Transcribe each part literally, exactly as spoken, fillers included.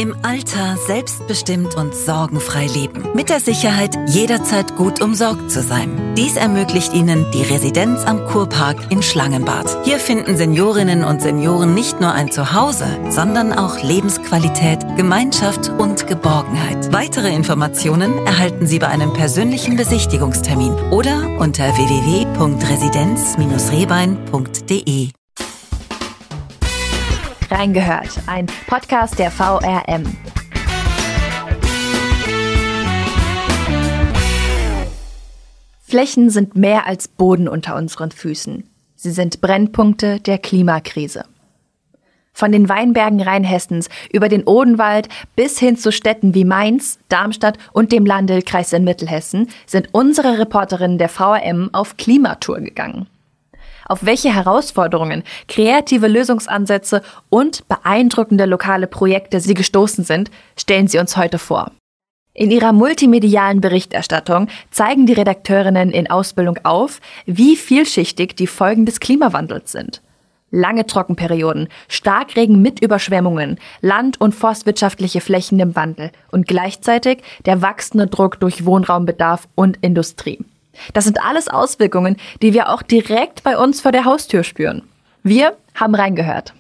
Im Alter selbstbestimmt und sorgenfrei leben. Mit der Sicherheit, jederzeit gut umsorgt zu sein. Dies ermöglicht Ihnen die Residenz am Kurpark in Schlangenbad. Hier finden Seniorinnen und Senioren nicht nur ein Zuhause, sondern auch Lebensqualität, Gemeinschaft und Geborgenheit. Weitere Informationen erhalten Sie bei einem persönlichen Besichtigungstermin oder unter w w w punkt residenz Bindestrich rehbein punkt d e. Reingehört, ein Podcast der V R M. Flächen sind mehr als Boden unter unseren Füßen. Sie sind Brennpunkte der Klimakrise. Von den Weinbergen Rheinhessens über den Odenwald bis hin zu Städten wie Mainz, Darmstadt und dem Landl-Kreis in Mittelhessen sind unsere Reporterinnen der V R M auf Klimatour gegangen. Auf welche Herausforderungen, kreative Lösungsansätze und beeindruckende lokale Projekte sie gestoßen sind, stellen sie uns heute vor. In ihrer multimedialen Berichterstattung zeigen die Redakteurinnen in Ausbildung auf, wie vielschichtig die Folgen des Klimawandels sind. Lange Trockenperioden, Starkregen mit Überschwemmungen, land- und forstwirtschaftliche Flächen im Wandel und gleichzeitig der wachsende Druck durch Wohnraumbedarf und Industrie. Das sind alles Auswirkungen, die wir auch direkt bei uns vor der Haustür spüren. Wir haben reingehört.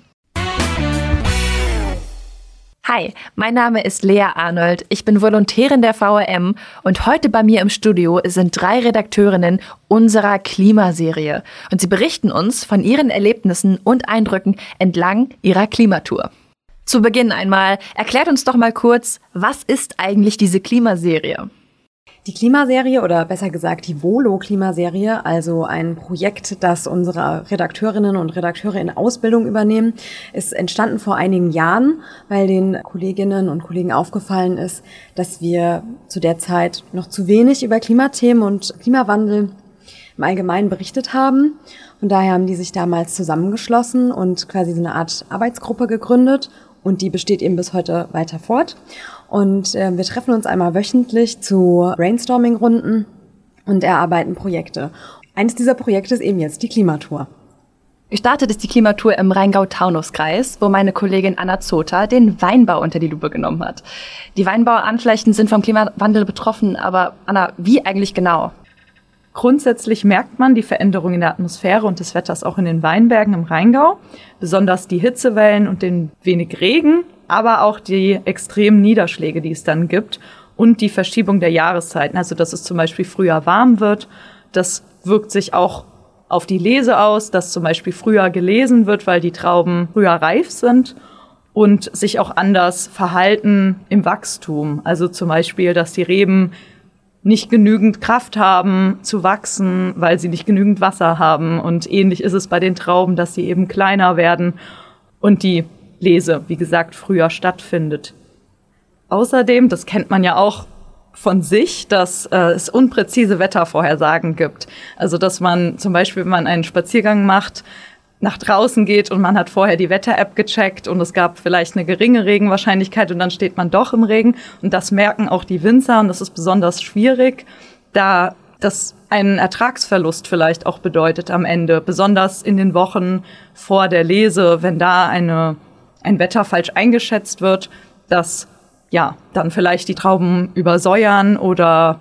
Hi, mein Name ist Lea Arnold, ich bin Volontärin der V R M und heute bei mir im Studio sind drei Redakteurinnen unserer Klimaserie und sie berichten uns von ihren Erlebnissen und Eindrücken entlang ihrer Klimatour. Zu Beginn einmal, erklärt uns doch mal kurz, was ist eigentlich diese Klimaserie? Die Klimaserie oder besser gesagt die Volo-Klimaserie, also ein Projekt, das unsere Redakteurinnen und Redakteure in Ausbildung übernehmen, ist entstanden vor einigen Jahren, weil den Kolleginnen und Kollegen aufgefallen ist, dass wir zu der Zeit noch zu wenig über Klimathemen und Klimawandel im Allgemeinen berichtet haben. Und daher haben die sich damals zusammengeschlossen und quasi so eine Art Arbeitsgruppe gegründet und die besteht eben bis heute weiter fort. Und äh, wir treffen uns einmal wöchentlich zu Brainstorming-Runden und erarbeiten Projekte. Eines dieser Projekte ist eben jetzt die Klimatour. Gestartet ist die Klimatour im Rheingau-Taunus-Kreis, wo meine Kollegin Anna Zota den Weinbau unter die Lupe genommen hat. Die Weinbauanflächen sind vom Klimawandel betroffen, aber Anna, wie eigentlich genau? Grundsätzlich merkt man die Veränderung in der Atmosphäre und des Wetters auch in den Weinbergen im Rheingau. Besonders die Hitzewellen und den wenig Regen, aber auch die extremen Niederschläge, die es dann gibt und die Verschiebung der Jahreszeiten. Also dass es zum Beispiel früher warm wird, das wirkt sich auch auf die Lese aus, dass zum Beispiel früher gelesen wird, weil die Trauben früher reif sind und sich auch anders verhalten im Wachstum. Also zum Beispiel, dass die Reben nicht genügend Kraft haben zu wachsen, weil sie nicht genügend Wasser haben. Und ähnlich ist es bei den Trauben, dass sie eben kleiner werden und die Lese, wie gesagt, früher stattfindet. Außerdem, das kennt man ja auch von sich, dass äh, es unpräzise Wettervorhersagen gibt. Also dass man zum Beispiel, wenn man einen Spaziergang macht, nach draußen geht und man hat vorher die Wetter-App gecheckt und es gab vielleicht eine geringe Regenwahrscheinlichkeit und dann steht man doch im Regen. Und das merken auch die Winzer und das ist besonders schwierig, da das einen Ertragsverlust vielleicht auch bedeutet am Ende. Besonders in den Wochen vor der Lese, wenn da eine, ein Wetter falsch eingeschätzt wird, dass ja dann vielleicht die Trauben übersäuern oder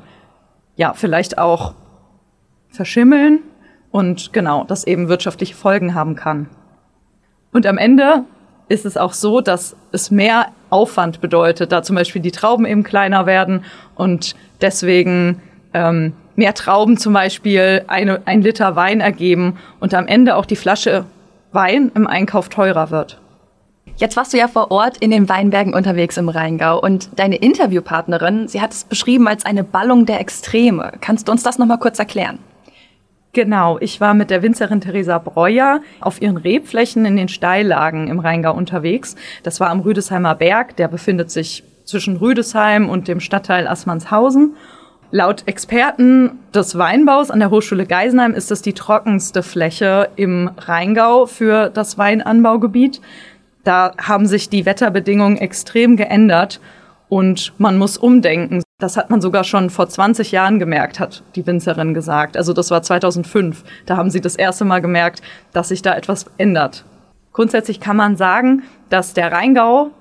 ja vielleicht auch verschimmeln. Und genau, das eben wirtschaftliche Folgen haben kann. Und am Ende ist es auch so, dass es mehr Aufwand bedeutet, da zum Beispiel die Trauben eben kleiner werden und deswegen ähm, mehr Trauben zum Beispiel eine, ein Liter Wein ergeben und am Ende auch die Flasche Wein im Einkauf teurer wird. Jetzt warst du ja vor Ort in den Weinbergen unterwegs im Rheingau und deine Interviewpartnerin, sie hat es beschrieben als eine Ballung der Extreme. Kannst du uns das nochmal kurz erklären? Genau, ich war mit der Winzerin Theresa Breuer auf ihren Rebflächen in den Steillagen im Rheingau unterwegs. Das war am Rüdesheimer Berg, der befindet sich zwischen Rüdesheim und dem Stadtteil Assmannshausen. Laut Experten des Weinbaus an der Hochschule Geisenheim ist es die trockenste Fläche im Rheingau für das Weinanbaugebiet. Da haben sich die Wetterbedingungen extrem geändert und man muss umdenken. Das hat man sogar schon vor zwanzig Jahren gemerkt, hat die Winzerin gesagt. Also das war zweitausendfünf. Da haben sie das erste Mal gemerkt, dass sich da etwas ändert. Grundsätzlich kann man sagen, dass der Rheingau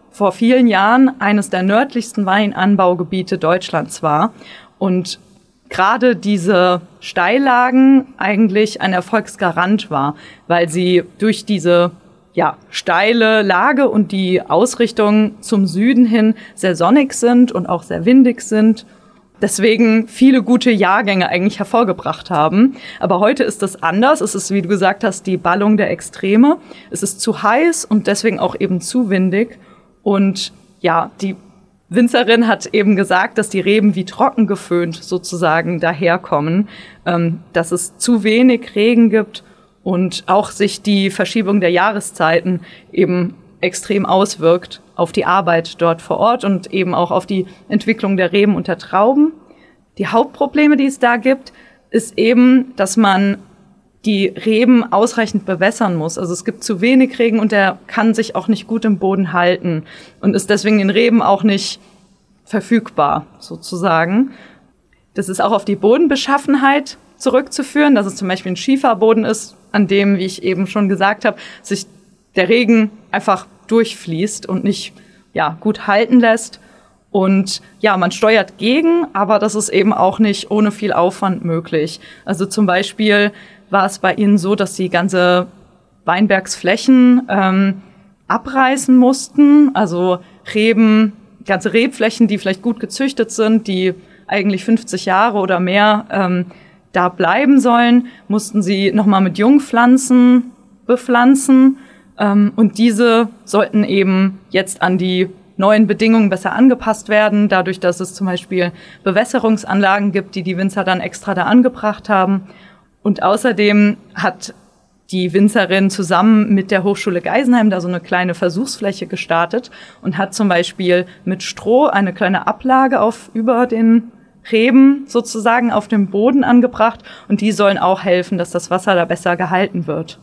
vor vielen Jahren eines der nördlichsten Weinanbaugebiete Deutschlands war und gerade diese Steillagen eigentlich ein Erfolgsgarant war, weil sie durch diese ja, steile Lage und die Ausrichtung zum Süden hin sehr sonnig sind und auch sehr windig sind. Deswegen viele gute Jahrgänge eigentlich hervorgebracht haben. Aber heute ist das anders. Es ist, wie du gesagt hast, die Ballung der Extreme. Es ist zu heiß und deswegen auch eben zu windig. Und ja, die Winzerin hat eben gesagt, dass die Reben wie trocken geföhnt sozusagen daherkommen, ähm, dass es zu wenig Regen gibt und auch sich die Verschiebung der Jahreszeiten eben extrem auswirkt auf die Arbeit dort vor Ort und eben auch auf die Entwicklung der Reben und der Trauben. Die Hauptprobleme, die es da gibt, ist eben, dass man die Reben ausreichend bewässern muss. Also es gibt zu wenig Regen und der kann sich auch nicht gut im Boden halten und ist deswegen den Reben auch nicht verfügbar, sozusagen. Das ist auch auf die Bodenbeschaffenheit zurückzuführen, dass es zum Beispiel ein Schieferboden ist, an dem, wie ich eben schon gesagt habe, sich der Regen einfach durchfließt und nicht ja, gut halten lässt. Und ja, man steuert gegen, aber das ist eben auch nicht ohne viel Aufwand möglich. Also zum Beispiel war es bei ihnen so, dass sie ganze Weinbergsflächen ähm, abreißen mussten, also Reben, ganze Rebflächen, die vielleicht gut gezüchtet sind, die eigentlich fünfzig Jahre oder mehr ähm, da bleiben sollen, mussten sie nochmal mit Jungpflanzen bepflanzen. Ähm, und diese sollten eben jetzt an die neuen Bedingungen besser angepasst werden, dadurch, dass es zum Beispiel Bewässerungsanlagen gibt, die die Winzer dann extra da angebracht haben. Und außerdem hat die Winzerin zusammen mit der Hochschule Geisenheim da so eine kleine Versuchsfläche gestartet und hat zum Beispiel mit Stroh eine kleine Ablage auf über den Reben sozusagen auf dem Boden angebracht. Und die sollen auch helfen, dass das Wasser da besser gehalten wird.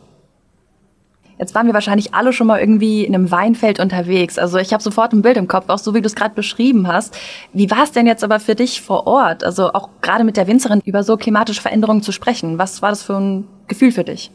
Jetzt waren wir wahrscheinlich alle schon mal irgendwie in einem Weinfeld unterwegs. Also ich habe sofort ein Bild im Kopf, auch so wie du es gerade beschrieben hast. Wie war es denn jetzt aber für dich vor Ort? Also auch gerade mit der Winzerin über so klimatische Veränderungen zu sprechen. Was war das für ein Gefühl für dich?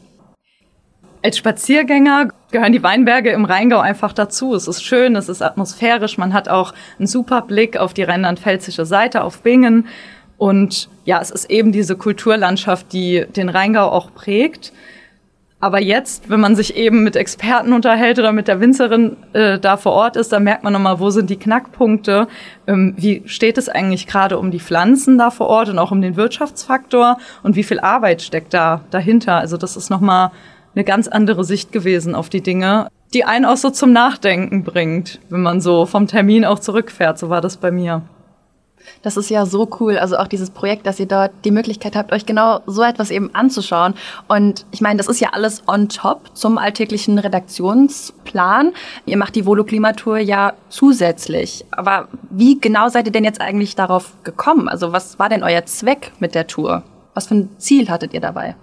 Als Spaziergänger gehören die Weinberge im Rheingau einfach dazu. Es ist schön, es ist atmosphärisch. Man hat auch einen super Blick auf die rheinland-pfälzische Seite, auf Bingen. Und ja, es ist eben diese Kulturlandschaft, die den Rheingau auch prägt. Aber jetzt, wenn man sich eben mit Experten unterhält oder mit der Winzerin äh, da vor Ort ist, dann merkt man nochmal, wo sind die Knackpunkte, ähm, wie steht es eigentlich gerade um die Pflanzen da vor Ort und auch um den Wirtschaftsfaktor und wie viel Arbeit steckt da dahinter. Also das ist nochmal eine ganz andere Sicht gewesen auf die Dinge, die einen auch so zum Nachdenken bringt, wenn man so vom Termin auch zurückfährt. So war das bei mir. Das ist ja so cool, also auch dieses Projekt, dass ihr dort die Möglichkeit habt, euch genau so etwas eben anzuschauen. Und ich meine, das ist ja alles on top zum alltäglichen Redaktionsplan. Ihr macht die Volo-Klimatur ja zusätzlich. Aber wie genau seid ihr denn jetzt eigentlich darauf gekommen? Also was war denn euer Zweck mit der Tour? Was für ein Ziel hattet ihr dabei?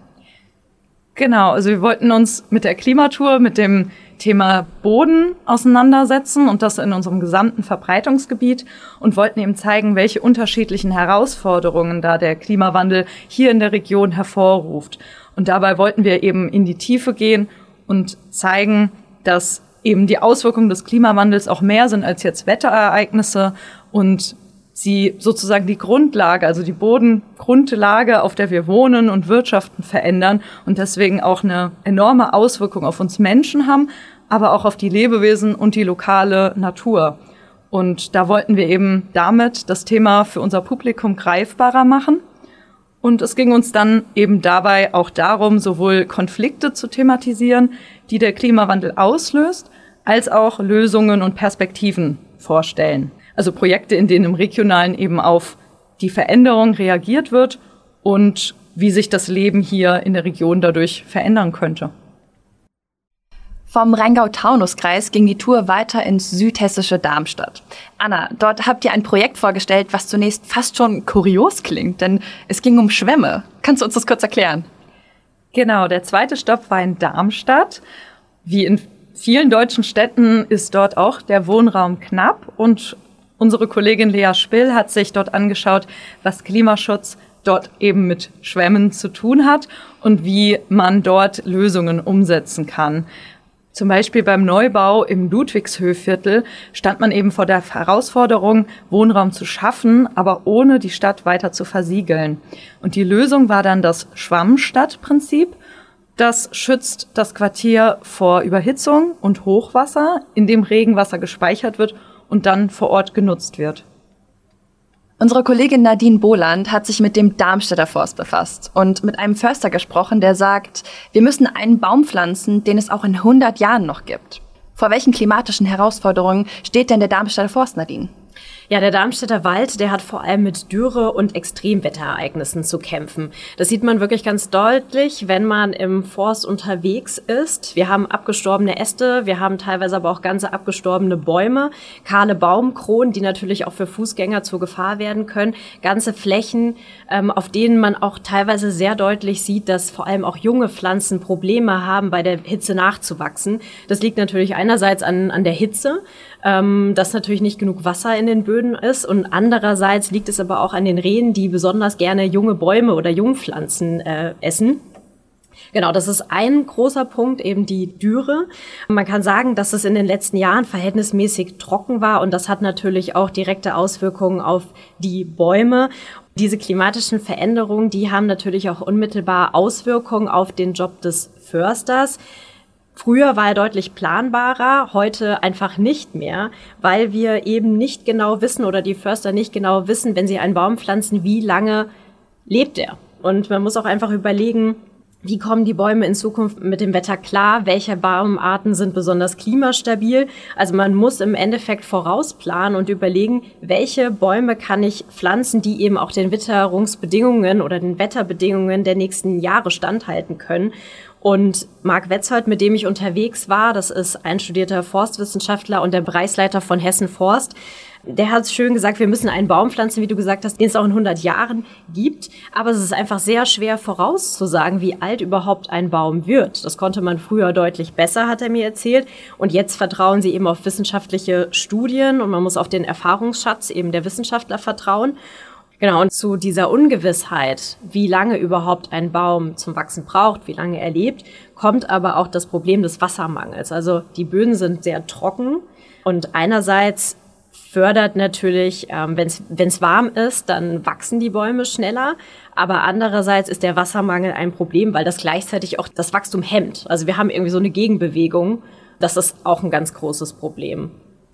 Genau, also wir wollten uns mit der Klimatour, mit dem Thema Boden auseinandersetzen und das in unserem gesamten Verbreitungsgebiet und wollten eben zeigen, welche unterschiedlichen Herausforderungen da der Klimawandel hier in der Region hervorruft. Und dabei wollten wir eben in die Tiefe gehen und zeigen, dass eben die Auswirkungen des Klimawandels auch mehr sind als jetzt Wetterereignisse und sie sozusagen die Grundlage, also die Bodengrundlage, auf der wir wohnen und wirtschaften, verändern und deswegen auch eine enorme Auswirkung auf uns Menschen haben, aber auch auf die Lebewesen und die lokale Natur. Und da wollten wir eben damit das Thema für unser Publikum greifbarer machen. Und es ging uns dann eben dabei auch darum, sowohl Konflikte zu thematisieren, die der Klimawandel auslöst, als auch Lösungen und Perspektiven vorstellen. Also Projekte, in denen im Regionalen eben auf die Veränderung reagiert wird und wie sich das Leben hier in der Region dadurch verändern könnte. Vom Rheingau-Taunus-Kreis ging die Tour weiter ins südhessische Darmstadt. Anna, dort habt ihr ein Projekt vorgestellt, was zunächst fast schon kurios klingt, denn es ging um Schwämme. Kannst du uns das kurz erklären? Genau, der zweite Stopp war in Darmstadt. Wie in vielen deutschen Städten ist dort auch der Wohnraum knapp und unsere Kollegin Lea Spill hat sich dort angeschaut, was Klimaschutz dort eben mit Schwämmen zu tun hat und wie man dort Lösungen umsetzen kann. Zum Beispiel beim Neubau im Ludwigshöhviertel stand man eben vor der Herausforderung, Wohnraum zu schaffen, aber ohne die Stadt weiter zu versiegeln. Und die Lösung war dann das Schwammstadtprinzip. Das schützt das Quartier vor Überhitzung und Hochwasser, in dem Regenwasser gespeichert wird und dann vor Ort genutzt wird. Unsere Kollegin Nadine Boland hat sich mit dem Darmstädter Forst befasst und mit einem Förster gesprochen, der sagt, wir müssen einen Baum pflanzen, den es auch in hundert Jahren noch gibt. Vor welchen klimatischen Herausforderungen steht denn der Darmstädter Forst, Nadine? Ja, der Darmstädter Wald, der hat vor allem mit Dürre und Extremwetterereignissen zu kämpfen. Das sieht man wirklich ganz deutlich, wenn man im Forst unterwegs ist. Wir haben abgestorbene Äste, wir haben teilweise aber auch ganze abgestorbene Bäume, kahle Baumkronen, die natürlich auch für Fußgänger zur Gefahr werden können. Ganze Flächen, ähm, auf denen man auch teilweise sehr deutlich sieht, dass vor allem auch junge Pflanzen Probleme haben, bei der Hitze nachzuwachsen. Das liegt natürlich einerseits an, an der Hitze, ähm, dass natürlich nicht genug Wasser in den Böden ist, und andererseits liegt es aber auch an den Rehen, die besonders gerne junge Bäume oder Jungpflanzen äh, essen. Genau, das ist ein großer Punkt, eben die Dürre. Man kann sagen, dass es in den letzten Jahren verhältnismäßig trocken war, und das hat natürlich auch direkte Auswirkungen auf die Bäume. Diese klimatischen Veränderungen, die haben natürlich auch unmittelbar Auswirkungen auf den Job des Försters. Früher war er deutlich planbarer, heute einfach nicht mehr, weil wir eben nicht genau wissen oder die Förster nicht genau wissen, wenn sie einen Baum pflanzen, wie lange lebt er. Und man muss auch einfach überlegen, wie kommen die Bäume in Zukunft mit dem Wetter klar? Welche Baumarten sind besonders klimastabil? Also man muss im Endeffekt vorausplanen und überlegen, welche Bäume kann ich pflanzen, die eben auch den Witterungsbedingungen oder den Wetterbedingungen der nächsten Jahre standhalten können. Und Marc Wetzold, mit dem ich unterwegs war, das ist ein studierter Forstwissenschaftler und der Bereichsleiter von Hessen Forst, der hat schön gesagt, wir müssen einen Baum pflanzen, wie du gesagt hast, den es auch in hundert Jahren gibt. Aber es ist einfach sehr schwer vorauszusagen, wie alt überhaupt ein Baum wird. Das konnte man früher deutlich besser, hat er mir erzählt. Und jetzt vertrauen sie eben auf wissenschaftliche Studien und man muss auf den Erfahrungsschatz eben der Wissenschaftler vertrauen. Genau, und zu dieser Ungewissheit, wie lange überhaupt ein Baum zum Wachsen braucht, wie lange er lebt, kommt aber auch das Problem des Wassermangels. Also die Böden sind sehr trocken und einerseits fördert natürlich, ähm, wenn es warm ist, dann wachsen die Bäume schneller, aber andererseits ist der Wassermangel ein Problem, weil das gleichzeitig auch das Wachstum hemmt. Also wir haben irgendwie so eine Gegenbewegung, das ist auch ein ganz großes Problem.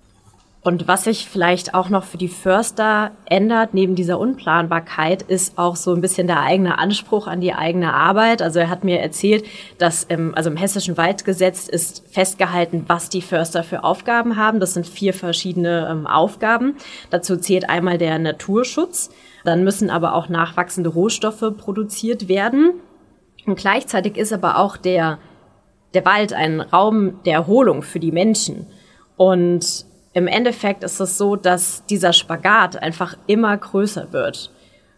Und was sich vielleicht auch noch für die Förster ändert, neben dieser Unplanbarkeit, ist auch so ein bisschen der eigene Anspruch an die eigene Arbeit. Also er hat mir erzählt, dass im, also im Hessischen Waldgesetz ist festgehalten, was die Förster für Aufgaben haben. Das sind vier verschiedene ähm, Aufgaben. Dazu zählt einmal der Naturschutz. Dann müssen aber auch nachwachsende Rohstoffe produziert werden. Und gleichzeitig ist aber auch der, der Wald ein Raum der Erholung für die Menschen. Und im Endeffekt ist es so, dass dieser Spagat einfach immer größer wird.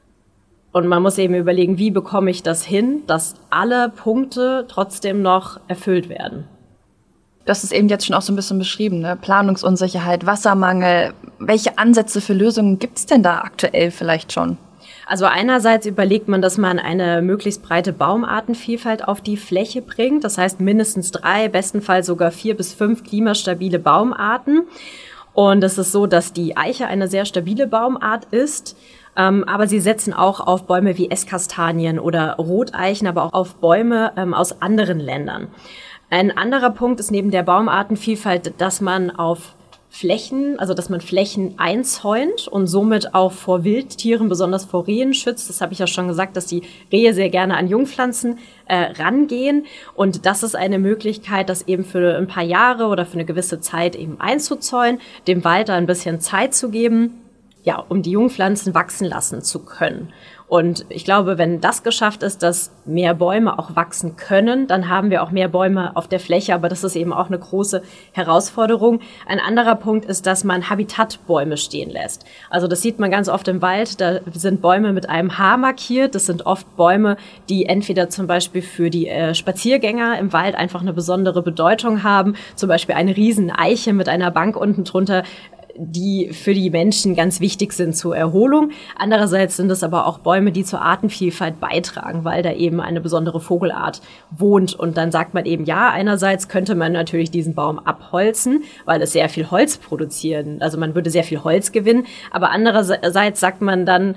Und man muss eben überlegen, wie bekomme ich das hin, dass alle Punkte trotzdem noch erfüllt werden. Das ist eben jetzt schon auch so ein bisschen beschrieben, ne? Planungsunsicherheit, Wassermangel. Welche Ansätze für Lösungen gibt es denn da aktuell vielleicht schon? Also einerseits überlegt man, dass man eine möglichst breite Baumartenvielfalt auf die Fläche bringt. Das heißt mindestens drei, bestenfalls sogar vier bis fünf klimastabile Baumarten. Und es ist so, dass die Eiche eine sehr stabile Baumart ist. Ähm, aber sie setzen auch auf Bäume wie Esskastanien oder Roteichen, aber auch auf Bäume ähm, aus anderen Ländern. Ein anderer Punkt ist neben der Baumartenvielfalt, dass man auf Flächen, also dass man Flächen einzäunt und somit auch vor Wildtieren, besonders vor Rehen schützt. Das habe ich ja schon gesagt, dass die Rehe sehr gerne an Jungpflanzen äh, rangehen. Und das ist eine Möglichkeit, das eben für ein paar Jahre oder für eine gewisse Zeit eben einzuzäunen, dem Wald da ein bisschen Zeit zu geben, ja, um die Jungpflanzen wachsen lassen zu können. Und ich glaube, wenn das geschafft ist, dass mehr Bäume auch wachsen können, dann haben wir auch mehr Bäume auf der Fläche. Aber das ist eben auch eine große Herausforderung. Ein anderer Punkt ist, dass man Habitatbäume stehen lässt. Also das sieht man ganz oft im Wald. Da sind Bäume mit einem H markiert. Das sind oft Bäume, die entweder zum Beispiel für die äh, Spaziergänger im Wald einfach eine besondere Bedeutung haben. Zum Beispiel eine Rieseneiche mit einer Bank unten drunter die für die Menschen ganz wichtig sind zur Erholung. Andererseits sind es aber auch Bäume, die zur Artenvielfalt beitragen, weil da eben eine besondere Vogelart wohnt. Und dann sagt man eben, ja, einerseits könnte man natürlich diesen Baum abholzen, weil es sehr viel Holz produzieren, also man würde sehr viel Holz gewinnen. Aber andererseits sagt man dann,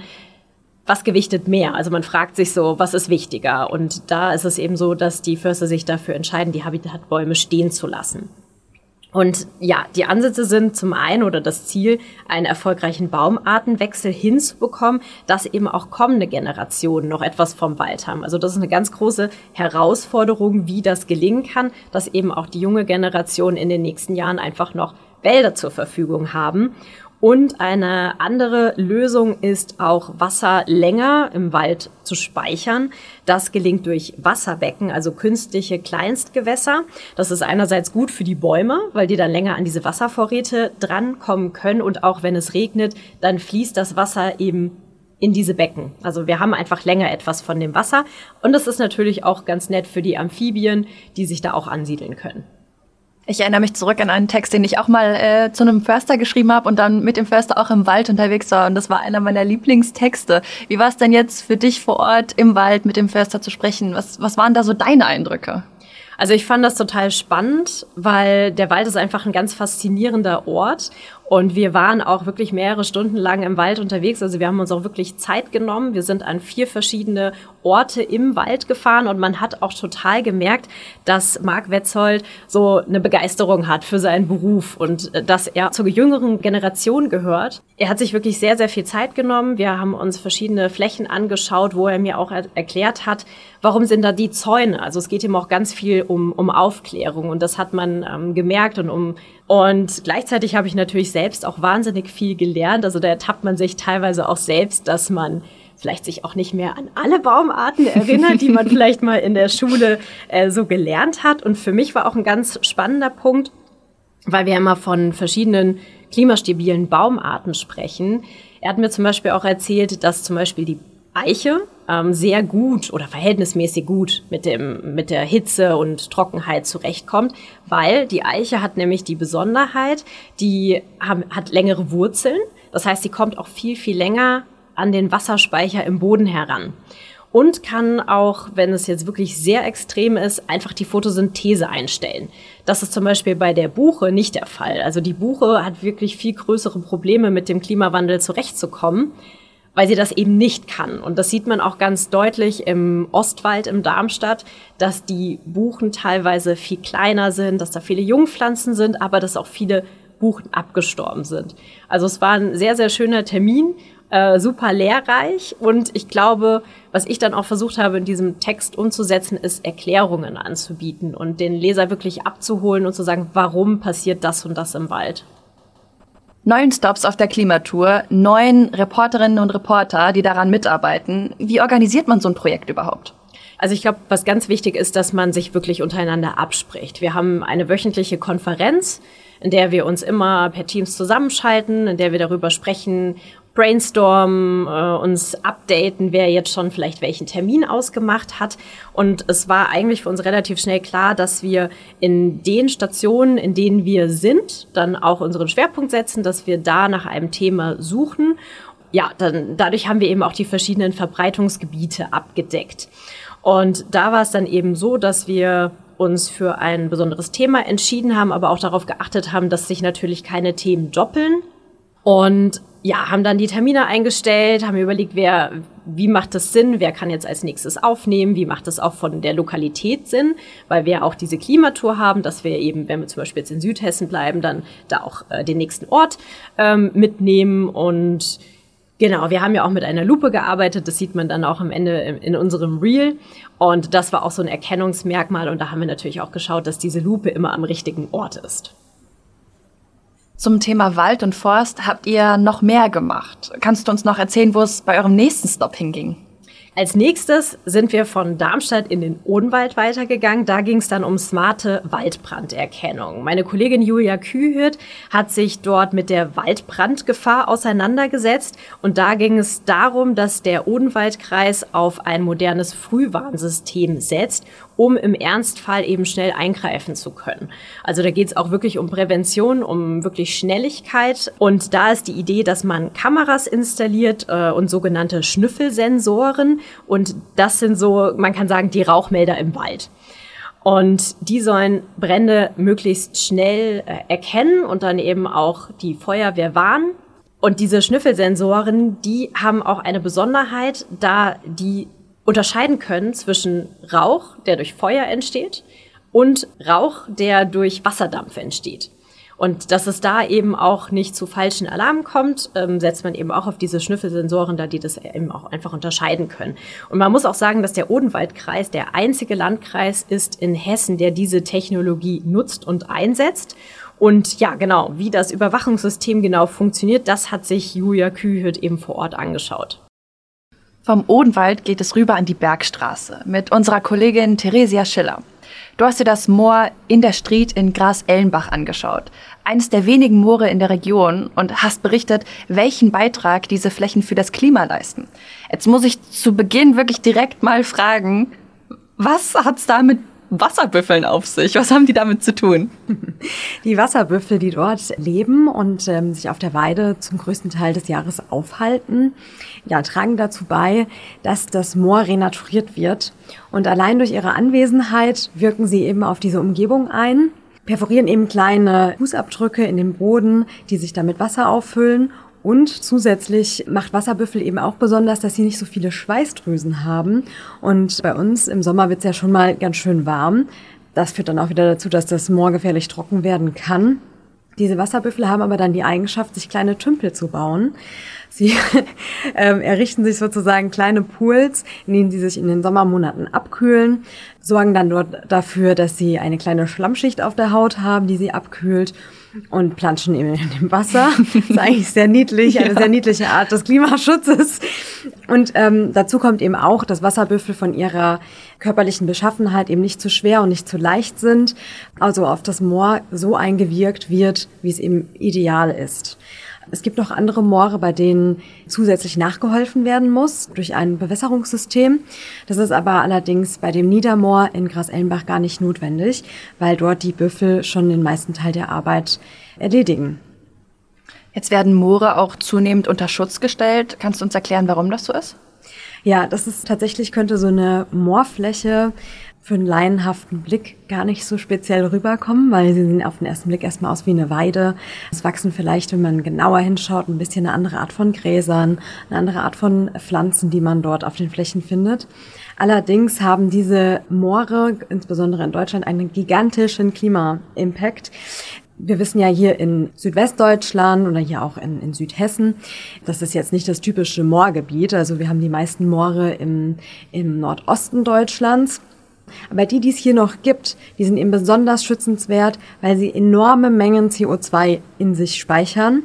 was gewichtet mehr? Also man fragt sich so, was ist wichtiger? Und da ist es eben so, dass die Förster sich dafür entscheiden, die Habitatbäume stehen zu lassen. Und ja, die Ansätze sind zum einen oder das Ziel, einen erfolgreichen Baumartenwechsel hinzubekommen, dass eben auch kommende Generationen noch etwas vom Wald haben. Also das ist eine ganz große Herausforderung, wie das gelingen kann, dass eben auch die junge Generation in den nächsten Jahren einfach noch Wälder zur Verfügung haben. Und eine andere Lösung ist auch, Wasser länger im Wald zu speichern. Das gelingt durch Wasserbecken, also künstliche Kleinstgewässer. Das ist einerseits gut für die Bäume, weil die dann länger an diese Wasservorräte drankommen können. Und auch wenn es regnet, dann fließt das Wasser eben in diese Becken. Also wir haben einfach länger etwas von dem Wasser. Und das ist natürlich auch ganz nett für die Amphibien, die sich da auch ansiedeln können. Ich erinnere mich zurück an einen Text, den ich auch mal äh, zu einem Förster geschrieben habe und dann mit dem Förster auch im Wald unterwegs war. Und das war einer meiner Lieblingstexte. Wie war es denn jetzt für dich vor Ort im Wald mit dem Förster zu sprechen? Was, was waren da so deine Eindrücke? Also ich fand das total spannend, weil der Wald ist einfach ein ganz faszinierender Ort. Und wir waren auch wirklich mehrere Stunden lang im Wald unterwegs. Also wir haben uns auch wirklich Zeit genommen. Wir sind an vier verschiedene Orte im Wald gefahren und man hat auch total gemerkt, dass Marc Wetzold so eine Begeisterung hat für seinen Beruf und dass er zur jüngeren Generation gehört. Er hat sich wirklich sehr, sehr viel Zeit genommen. Wir haben uns verschiedene Flächen angeschaut, wo er mir auch er- erklärt hat, warum sind da die Zäune? Also es geht ihm auch ganz viel um, um Aufklärung und das hat man ähm, gemerkt und um Und gleichzeitig habe ich natürlich selbst auch wahnsinnig viel gelernt. Also da ertappt man sich teilweise auch selbst, dass man vielleicht sich auch nicht mehr an alle Baumarten erinnert, die man vielleicht mal in der Schule äh, so gelernt hat. Und für mich war auch ein ganz spannender Punkt, weil wir immer von verschiedenen klimastabilen Baumarten sprechen. Er hat mir zum Beispiel auch erzählt, dass zum Beispiel die Eiche ähm, sehr gut oder verhältnismäßig gut mit dem mit der Hitze und Trockenheit zurechtkommt, weil die Eiche hat nämlich die Besonderheit, die haben, hat längere Wurzeln. Das heißt, sie kommt auch viel, viel länger an den Wasserspeicher im Boden heran. Und kann auch, wenn es jetzt wirklich sehr extrem ist, einfach die Photosynthese einstellen. Das ist zum Beispiel bei der Buche nicht der Fall. Also die Buche hat wirklich viel größere Probleme, mit dem Klimawandel zurechtzukommen, weil sie das eben nicht kann. Und das sieht man auch ganz deutlich im Ostwald in Darmstadt, dass die Buchen teilweise viel kleiner sind, dass da viele Jungpflanzen sind, aber dass auch viele Buchen abgestorben sind. Also es war ein sehr, sehr schöner Termin, äh, super lehrreich. Und ich glaube, was ich dann auch versucht habe, in diesem Text umzusetzen, ist Erklärungen anzubieten und den Leser wirklich abzuholen und zu sagen, warum passiert das und das im Wald. Neun Stops auf der Klimatour, neun Reporterinnen und Reporter, die daran mitarbeiten. Wie organisiert man so ein Projekt überhaupt? Also ich glaube, was ganz wichtig ist, dass man sich wirklich untereinander abspricht. Wir haben eine wöchentliche Konferenz, in der wir uns immer per Teams zusammenschalten, in der wir darüber sprechen, brainstormen, äh, uns updaten, wer jetzt schon vielleicht welchen Termin ausgemacht hat. Und es war eigentlich für uns relativ schnell klar, dass wir in den Stationen, in denen wir sind, dann auch unseren Schwerpunkt setzen, dass wir da nach einem Thema suchen. Ja, dann dadurch haben wir eben auch die verschiedenen Verbreitungsgebiete abgedeckt. Und da war es dann eben so, dass wir uns für ein besonderes Thema entschieden haben, aber auch darauf geachtet haben, dass sich natürlich keine Themen doppeln. Und ja, haben dann die Termine eingestellt, haben überlegt, wer, wie macht das Sinn, wer kann jetzt als nächstes aufnehmen, wie macht das auch von der Lokalität Sinn, weil wir auch diese Klimatour haben, dass wir eben, wenn wir zum Beispiel jetzt in Südhessen bleiben, dann da auch äh, den nächsten Ort ähm, mitnehmen. Und genau, wir haben ja auch mit einer Lupe gearbeitet, das sieht man dann auch am Ende in, in unserem Reel. Und das war auch so ein Erkennungsmerkmal und da haben wir natürlich auch geschaut, dass diese Lupe immer am richtigen Ort ist. Zum Thema Wald und Forst habt ihr noch mehr gemacht. Kannst du uns noch erzählen, wo es bei eurem nächsten Stop hinging? Als nächstes sind wir von Darmstadt in den Odenwald weitergegangen. Da ging es dann um smarte Waldbranderkennung. Meine Kollegin Julia Kühhirt hat sich dort mit der Waldbrandgefahr auseinandergesetzt. Und da ging es darum, dass der Odenwaldkreis auf ein modernes Frühwarnsystem setzt, um im Ernstfall eben schnell eingreifen zu können. Also da geht es auch wirklich um Prävention, um wirklich Schnelligkeit. Und da ist die Idee, dass man Kameras installiert äh, und sogenannte Schnüffelsensoren. Und das sind so, man kann sagen, die Rauchmelder im Wald. Und die sollen Brände möglichst schnell äh, erkennen und dann eben auch die Feuerwehr warnen. Und diese Schnüffelsensoren, die haben auch eine Besonderheit, da die unterscheiden können zwischen Rauch, der durch Feuer entsteht, und Rauch, der durch Wasserdampf entsteht. Und dass es da eben auch nicht zu falschen Alarmen kommt, ähm, setzt man eben auch auf diese Schnüffelsensoren da, die das eben auch einfach unterscheiden können. Und man muss auch sagen, dass der Odenwaldkreis der einzige Landkreis ist in Hessen, der diese Technologie nutzt und einsetzt. Und ja, genau, wie das Überwachungssystem genau funktioniert, das hat sich Julia Kühhirt eben vor Ort angeschaut. Vom Odenwald geht es rüber an die Bergstraße mit unserer Kollegin Theresia Schiller. Du hast dir das Moor in der Stried in Gras-Ellenbach angeschaut, eines der wenigen Moore in der Region, und hast berichtet, welchen Beitrag diese Flächen für das Klima leisten. Jetzt muss ich zu Beginn wirklich direkt mal fragen, was hat's da mit Wasserbüffeln auf sich? Was haben die damit zu tun? Die Wasserbüffel, die dort leben und ähm, sich auf der Weide zum größten Teil des Jahres aufhalten, ja, tragen dazu bei, dass das Moor renaturiert wird. Und allein durch ihre Anwesenheit wirken sie eben auf diese Umgebung ein, perforieren eben kleine Fußabdrücke in den Boden, die sich dann mit Wasser auffüllen. Und zusätzlich macht Wasserbüffel eben auch besonders, dass sie nicht so viele Schweißdrüsen haben. Und bei uns im Sommer wird es ja schon mal ganz schön warm. Das führt dann auch wieder dazu, dass das Moor gefährlich trocken werden kann. Diese Wasserbüffel haben aber dann die Eigenschaft, sich kleine Tümpel zu bauen. Sie ähm, errichten sich sozusagen kleine Pools, in denen sie sich in den Sommermonaten abkühlen, sorgen dann dort dafür, dass sie eine kleine Schlammschicht auf der Haut haben, die sie abkühlt, und planschen eben in dem Wasser. Das ist eigentlich sehr niedlich, eine ja. sehr niedliche Art des Klimaschutzes. Und ähm, dazu kommt eben auch, dass Wasserbüffel von ihrer körperlichen Beschaffenheit eben nicht zu schwer und nicht zu leicht sind, also auf das Moor so eingewirkt wird, wie es eben ideal ist. Es gibt noch andere Moore, bei denen zusätzlich nachgeholfen werden muss durch ein Bewässerungssystem. Das ist aber allerdings bei dem Niedermoor in Gras-Ellenbach gar nicht notwendig, weil dort die Büffel schon den meisten Teil der Arbeit erledigen. Jetzt werden Moore auch zunehmend unter Schutz gestellt. Kannst du uns erklären, warum das so ist? Ja, das ist tatsächlich, könnte so eine Moorfläche für einen laienhaften Blick gar nicht so speziell rüberkommen, weil sie sehen auf den ersten Blick erstmal aus wie eine Weide. Es wachsen vielleicht, wenn man genauer hinschaut, ein bisschen eine andere Art von Gräsern, eine andere Art von Pflanzen, die man dort auf den Flächen findet. Allerdings haben diese Moore, insbesondere in Deutschland, einen gigantischen Klima-Impact. Wir wissen ja hier in Südwestdeutschland oder hier auch in, in Südhessen, das ist jetzt nicht das typische Moorgebiet. Also wir haben die meisten Moore im, im Nordosten Deutschlands. Aber die, die es hier noch gibt, die sind eben besonders schützenswert, weil sie enorme Mengen C O zwei in sich speichern.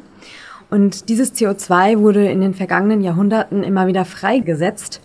Und dieses C O zwei wurde in den vergangenen Jahrhunderten immer wieder freigesetzt,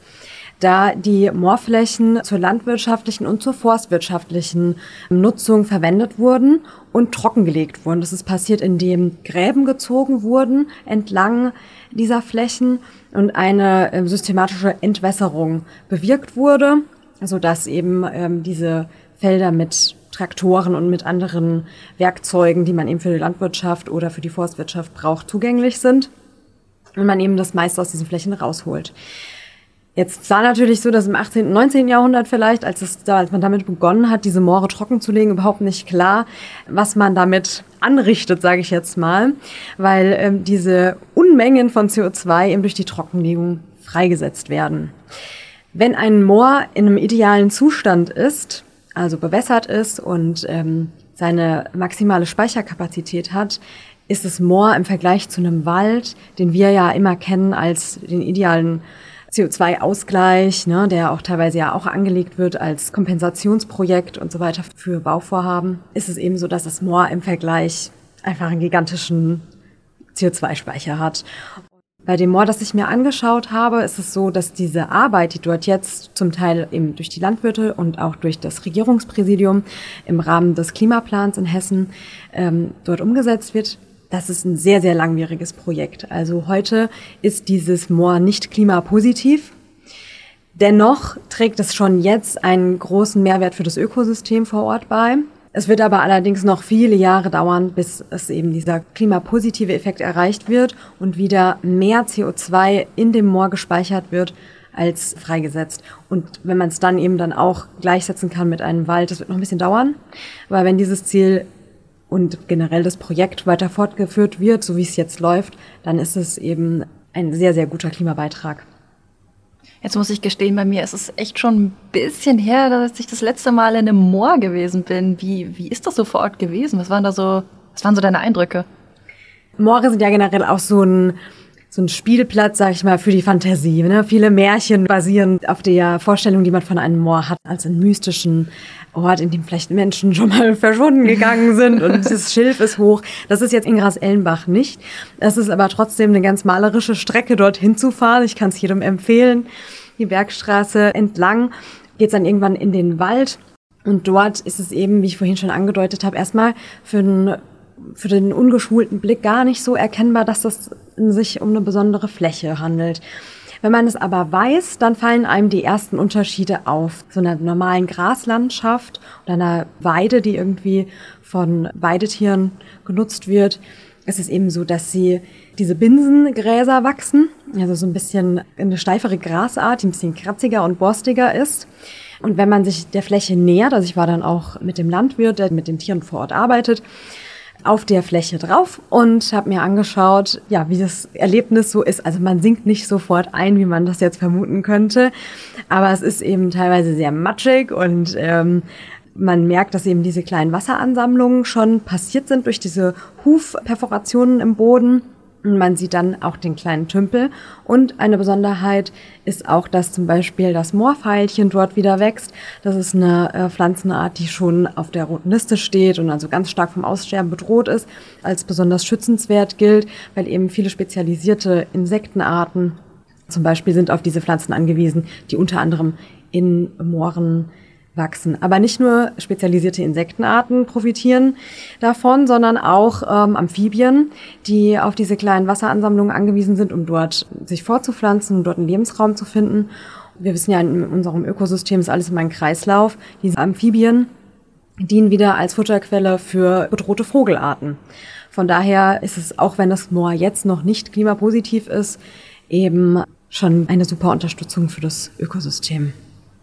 da die Moorflächen zur landwirtschaftlichen und zur forstwirtschaftlichen Nutzung verwendet wurden und trockengelegt wurden. Das ist passiert, indem Gräben gezogen wurden entlang dieser Flächen und eine systematische Entwässerung bewirkt wurde, sodass eben ähm, diese Felder mit Traktoren und mit anderen Werkzeugen, die man eben für die Landwirtschaft oder für die Forstwirtschaft braucht, zugänglich sind und man eben das meiste aus diesen Flächen rausholt. Jetzt war natürlich so, dass im achtzehnten, neunzehnten Jahrhundert vielleicht, als, es da, als man damit begonnen hat, diese Moore trocken zu legen, überhaupt nicht klar, was man damit anrichtet, sage ich jetzt mal, weil ähm, diese Unmengen von C O zwei eben durch die Trockenlegung freigesetzt werden. Wenn ein Moor in einem idealen Zustand ist, also bewässert ist und ähm, seine maximale Speicherkapazität hat, ist das Moor im Vergleich zu einem Wald, den wir ja immer kennen als den idealen C O zwei Ausgleich, ne, der auch teilweise ja auch angelegt wird als Kompensationsprojekt und so weiter für Bauvorhaben, ist es eben so, dass das Moor im Vergleich einfach einen gigantischen C O zwei Speicher hat. Bei dem Moor, das ich mir angeschaut habe, ist es so, dass diese Arbeit, die dort jetzt zum Teil eben durch die Landwirte und auch durch das Regierungspräsidium im Rahmen des Klimaplans in Hessen ähm, dort umgesetzt wird, das ist ein sehr, sehr langwieriges Projekt. Also heute ist dieses Moor nicht klimapositiv. Dennoch trägt es schon jetzt einen großen Mehrwert für das Ökosystem vor Ort bei. Es wird aber allerdings noch viele Jahre dauern, bis es eben dieser klimapositive Effekt erreicht wird und wieder mehr C O zwei in dem Moor gespeichert wird als freigesetzt. Und wenn man es dann eben dann auch gleichsetzen kann mit einem Wald, das wird noch ein bisschen dauern. Aber wenn dieses Ziel und generell das Projekt weiter fortgeführt wird, so wie es jetzt läuft, dann ist es eben ein sehr, sehr guter Klimabeitrag. Jetzt muss ich gestehen, bei mir ist es echt schon ein bisschen her, dass ich das letzte Mal in einem Moor gewesen bin. Wie, wie ist das so vor Ort gewesen? Was waren da so, was waren so deine Eindrücke? Moore sind ja generell auch so ein, so ein Spielplatz, sag ich mal, für die Fantasie. Ne? Viele Märchen basieren auf der Vorstellung, die man von einem Moor hat, als einen mystischen Ort, in dem vielleicht Menschen schon mal verschwunden gegangen sind und das Schilf ist hoch. Das ist jetzt in Gras-Ellenbach nicht. Es ist aber trotzdem eine ganz malerische Strecke, dorthin zu fahren. Ich kann es jedem empfehlen. Die Bergstraße entlang geht es dann irgendwann in den Wald. Und dort ist es eben, wie ich vorhin schon angedeutet habe, erstmal für einen, für den ungeschulten Blick gar nicht so erkennbar, dass das sich um eine besondere Fläche handelt. Wenn man es aber weiß, dann fallen einem die ersten Unterschiede auf. So einer normalen Graslandschaft oder einer Weide, die irgendwie von Weidetieren genutzt wird, ist es eben so, dass sie diese Binsengräser wachsen. Also so ein bisschen eine steifere Grasart, die ein bisschen kratziger und borstiger ist. Und wenn man sich der Fläche nähert, also ich war dann auch mit dem Landwirt, der mit den Tieren vor Ort arbeitet, auf der Fläche drauf und habe mir angeschaut, ja, wie das Erlebnis so ist. Also man sinkt nicht sofort ein, wie man das jetzt vermuten könnte, aber es ist eben teilweise sehr matschig und ähm, man merkt, dass eben diese kleinen Wasseransammlungen schon passiert sind durch diese Hufperforationen im Boden. Und man sieht dann auch den kleinen Tümpel. Und eine Besonderheit ist auch, dass zum Beispiel das Moorveilchen dort wieder wächst. Das ist eine äh, Pflanzenart, die schon auf der roten Liste steht und also ganz stark vom Aussterben bedroht ist, als besonders schützenswert gilt, weil eben viele spezialisierte Insektenarten zum Beispiel sind auf diese Pflanzen angewiesen, die unter anderem in Mooren wachsen. Aber nicht nur spezialisierte Insektenarten profitieren davon, sondern auch ähm, Amphibien, die auf diese kleinen Wasseransammlungen angewiesen sind, um dort sich fortzupflanzen, um dort einen Lebensraum zu finden. Wir wissen ja, in unserem Ökosystem ist alles immer ein Kreislauf. Diese Amphibien dienen wieder als Futterquelle für bedrohte Vogelarten. Von daher ist es, auch wenn das Moor jetzt noch nicht klimapositiv ist, eben schon eine super Unterstützung für das Ökosystem.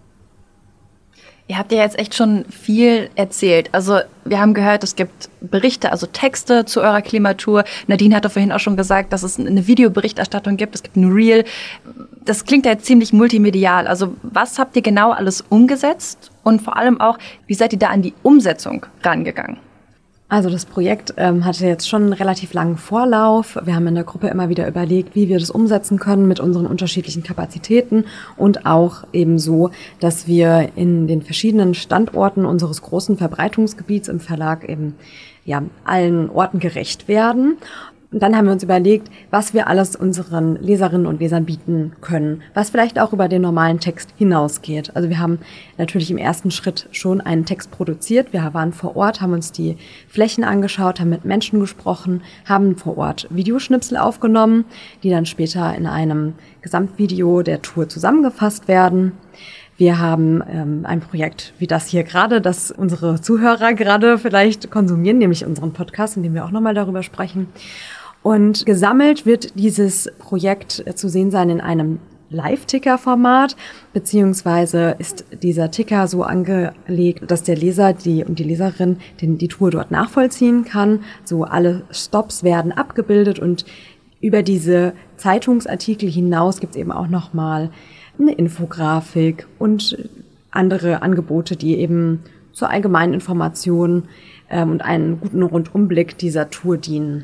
Ihr habt ja jetzt echt schon viel erzählt. Also wir haben gehört, es gibt Berichte, also Texte zu eurer Klimatour. Nadine hatte vorhin auch schon gesagt, dass es eine Videoberichterstattung gibt. Es gibt ein Reel. Das klingt ja jetzt ziemlich multimedial. Also was habt ihr genau alles umgesetzt? Und vor allem auch, wie seid ihr da an die Umsetzung rangegangen? Also das Projekt ähm, hatte jetzt schon einen relativ langen Vorlauf. Wir haben in der Gruppe immer wieder überlegt, wie wir das umsetzen können mit unseren unterschiedlichen Kapazitäten und auch eben so, dass wir in den verschiedenen Standorten unseres großen Verbreitungsgebiets im Verlag eben ja allen Orten gerecht werden. Und dann haben wir uns überlegt, was wir alles unseren Leserinnen und Lesern bieten können, was vielleicht auch über den normalen Text hinausgeht. Also wir haben natürlich im ersten Schritt schon einen Text produziert. Wir waren vor Ort, haben uns die Flächen angeschaut, haben mit Menschen gesprochen, haben vor Ort Videoschnipsel aufgenommen, die dann später in einem Gesamtvideo der Tour zusammengefasst werden. Wir haben ähm, ein Projekt wie das hier gerade, das unsere Zuhörer gerade vielleicht konsumieren, nämlich unseren Podcast, in dem wir auch nochmal darüber sprechen. Und gesammelt wird dieses Projekt zu sehen sein in einem Live-Ticker-Format, beziehungsweise ist dieser Ticker so angelegt, dass der Leser die und die Leserin den, die Tour dort nachvollziehen kann. So alle Stops werden abgebildet und über diese Zeitungsartikel hinaus gibt es eben auch nochmal eine Infografik und andere Angebote, die eben zur allgemeinen Information ähm, und einen guten Rundumblick dieser Tour dienen.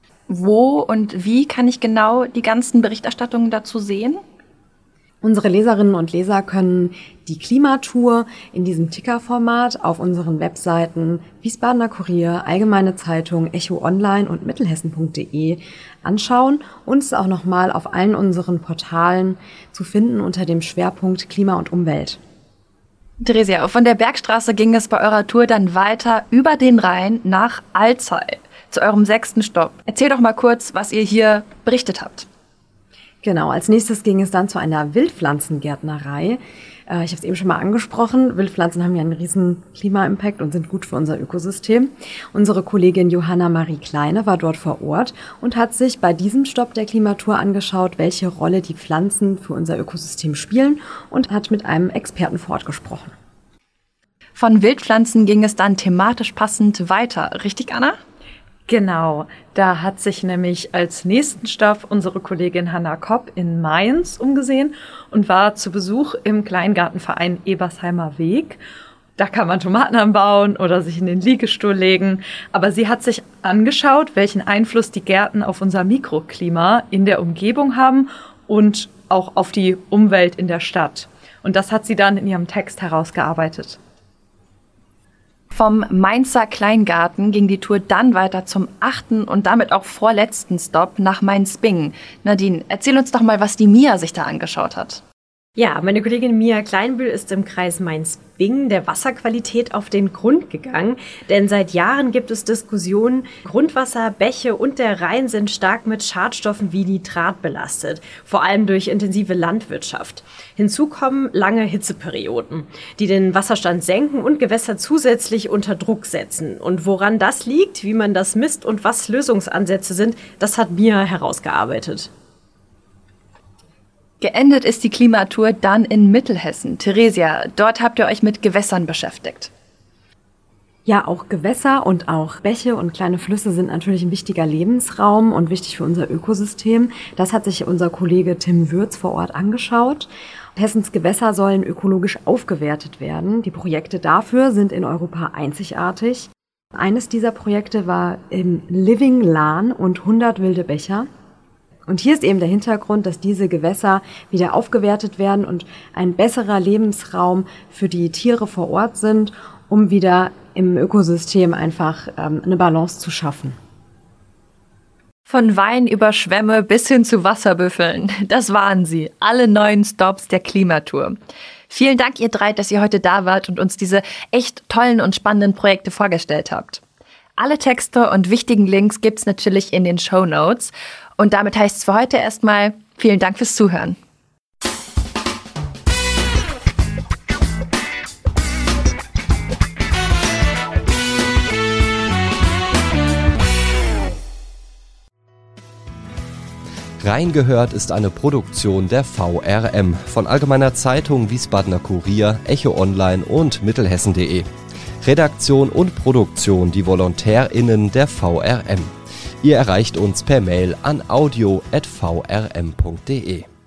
Wo und wie kann ich genau die ganzen Berichterstattungen dazu sehen? Unsere Leserinnen und Leser können die Klimatour in diesem Ticker-Format auf unseren Webseiten Wiesbadener Kurier, Allgemeine Zeitung, Echo Online und mittelhessen punkt de anschauen und es auch nochmal auf allen unseren Portalen zu finden unter dem Schwerpunkt Klima und Umwelt. Theresia, von der Bergstraße ging es bei eurer Tour dann weiter über den Rhein nach Alzey, zu eurem sechsten Stopp. Erzähl doch mal kurz, was ihr hier berichtet habt. Genau, als nächstes ging es dann zu einer Wildpflanzengärtnerei. Äh, ich habe es eben schon mal angesprochen. Wildpflanzen haben ja einen riesen Klima-Impact und sind gut für unser Ökosystem. Unsere Kollegin Johanna Marie Kleine war dort vor Ort und hat sich bei diesem Stopp der Klimatour angeschaut, welche Rolle die Pflanzen für unser Ökosystem spielen und hat mit einem Experten vor Ort gesprochen. Von Wildpflanzen ging es dann thematisch passend weiter. Richtig, Anna? Genau, da hat sich nämlich als nächsten Stopp unsere Kollegin Hanna Kopp in Mainz umgesehen und war zu Besuch im Kleingartenverein Ebersheimer Weg. Da kann man Tomaten anbauen oder sich in den Liegestuhl legen. Aber sie hat sich angeschaut, welchen Einfluss die Gärten auf unser Mikroklima in der Umgebung haben und auch auf die Umwelt in der Stadt. Und das hat sie dann in ihrem Text herausgearbeitet. Vom Mainzer Kleingarten ging die Tour dann weiter zum achten und damit auch vorletzten Stopp nach Mainz-Bingen. Nadine, erzähl uns doch mal, was die Mia sich da angeschaut hat. Ja, meine Kollegin Mia Kleinbühl ist im Kreis Mainz-Bingen der Wasserqualität auf den Grund gegangen. Denn seit Jahren gibt es Diskussionen, Grundwasser, Bäche und der Rhein sind stark mit Schadstoffen wie Nitrat belastet. Vor allem durch intensive Landwirtschaft. Hinzu kommen lange Hitzeperioden, die den Wasserstand senken und Gewässer zusätzlich unter Druck setzen. Und woran das liegt, wie man das misst und was Lösungsansätze sind, das hat Mia herausgearbeitet. Geendet ist die Klimatour dann in Mittelhessen. Theresia, dort habt ihr euch mit Gewässern beschäftigt. Ja, auch Gewässer und auch Bäche und kleine Flüsse sind natürlich ein wichtiger Lebensraum und wichtig für unser Ökosystem. Das hat sich unser Kollege Tim Würz vor Ort angeschaut. Hessens Gewässer sollen ökologisch aufgewertet werden. Die Projekte dafür sind in Europa einzigartig. Eines dieser Projekte war im Living Lahn und hundert wilde Becher. Und hier ist eben der Hintergrund, dass diese Gewässer wieder aufgewertet werden und ein besserer Lebensraum für die Tiere vor Ort sind, um wieder im Ökosystem einfach ähm, eine Balance zu schaffen. Von Wein über Schwämme bis hin zu Wasserbüffeln. Das waren sie, alle neuen Stops der Klimatour. Vielen Dank, ihr drei, dass ihr heute da wart und uns diese echt tollen und spannenden Projekte vorgestellt habt. Alle Texte und wichtigen Links gibt's natürlich in den Shownotes. Und damit heißt es für heute erstmal vielen Dank fürs Zuhören. Reingehört ist eine Produktion der V R M von Allgemeiner Zeitung, Wiesbadener Kurier, Echo Online und Mittelhessen punkt de. Redaktion und Produktion die VolontärInnen der V R M. Ihr erreicht uns per Mail an audio at v r m punkt de.